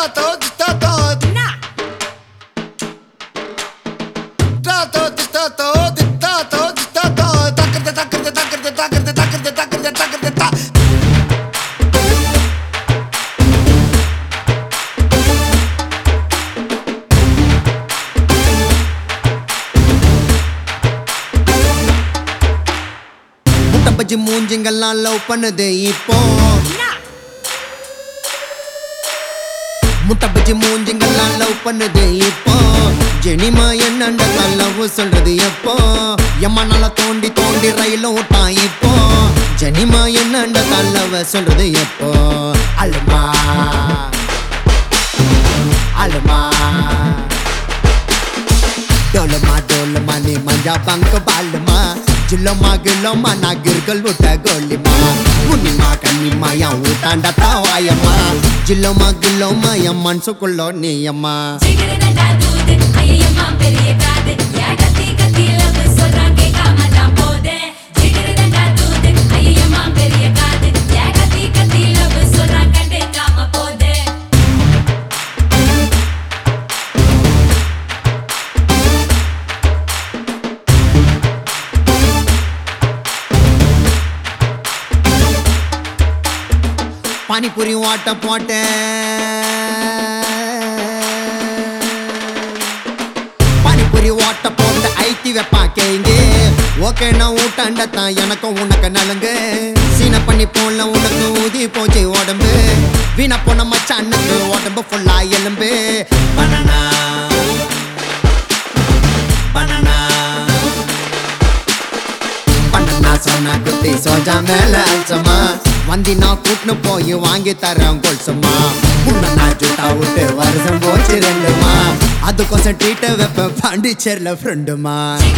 bajji மூஞ்சிங்கெல்லாம் love பண்ணுது இப்போ முட்டை பஜ்ஜி மூஞ்சிங்கெல்லாம் லவ் பண்ணுது இப்போ ஜெனிமா என்னண்ட லவ் சொல்றது எப்போ எம்மா நல்லா தோண்டி தோண்டி ரயில விட்டான் இப்போ ஜெனிமா என்னண்ட லவ் சொல்றது எப்போ அலுமா அலுமா டோலமா டோலமா நீ மஞ்சா பங்க பாலுமா ஜில்லமா கில்லமா நான் கிர்கள் விட்ட கோலிமா முனிமா கண்ணிமா என் ஊட்டாண்ட தாவாயம்மா ஜில்லமா கில்லமா என் மனசுக்குள்ளோ நீயம்மா பானிபூரி ஓட்ட பானிபூரி ஓட்ட போட்டு ஐத்தி வைப்பாக்கேங்க ஓகே நான் ஊட்டாண்டத்தான் எனக்கும் உனக்கு நலங்கு சீன பண்ணி போல உனக்கு ஊதி போச்சு உடம்பு வீணா போன மச்சானுக்கு உடம்பு ஃபுல்லா எலும்பு பனானா பனானா பனானா சொன்னா குத்தி சோஜா மேல அல்சமா வந்தினா கூட்டுன்னு போய் வாங்கி தரேன் கொல்சம்மா உன்னை நான் ஜூட்டா விட்டு வருஷம் போச்சு ரெண்டுமா அதுக்கோசம் ட்ரீட்டை வைப்பேன் பாண்டிச்சேரியில் ஃப்ரெண்டுமா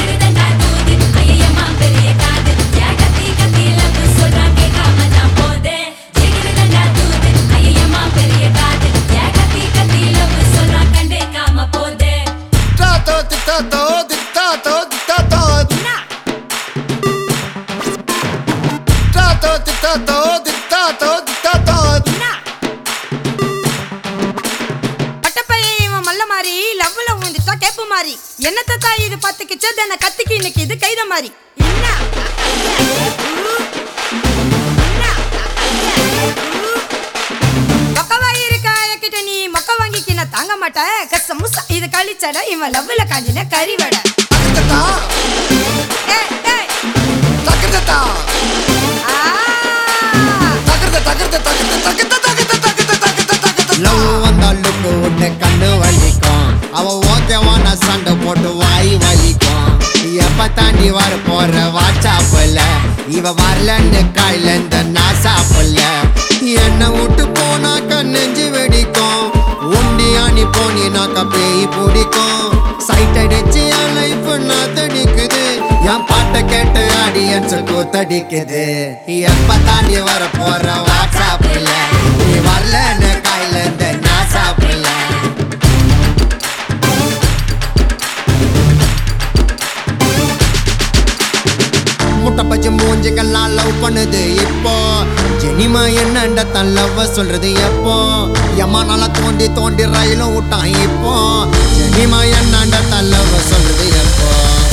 என்னத்த தாய் இது பத்துக்குச்சு என்ன கத்திக்கு இன்னைக்கு இது கைத மாதிரி மொக்கவாய் இருக்கா என்கிட்ட நீ மொக்க வாங்கிக்கு நான் தாங்க மாட்டேன் கச முசா இது கழிச்சட இவன் லவ்ல காஞ்சின கறிவடை லவ் வந்தாலுக்கு உன்னை கண்ணு வலிக்கும் அவ ஓகேவான சண்டை போட்டு வாய் வலிக்கும் எப்ப தாண்டி வர போற வாட்சாப்புல இவ வரலன்னு காயில இந்த நாசாப்புல என்ன விட்டு போனாக்க நெஞ்சு வெடிக்கும் உண்டி அணி போனினாக்க பேய் பிடிக்கும் சைட் அடிச்சு என் லைஃப் நான் தடிக்குது என் பாட்டை கேட்டு ஆடியன்ஸ் கூத்தடிக்குது எப்ப தாண்டி வர போற வாட்சாப்புல நீ வரலன்னு காயில இந்த நாசாப்புல முட்டை பச்சை மூஞ்சிங்கெல்லாம் லவ் பண்ணுது இப்போ ஜெனிமா என்னண்ட லவ் சொல்றது எப்போ எம்மா நல்லா தோண்டி தோண்டி ரயிலும் விட்டான் இப்போ ஜெனிமா என்னண்ட லவ் சொல்றது எப்போ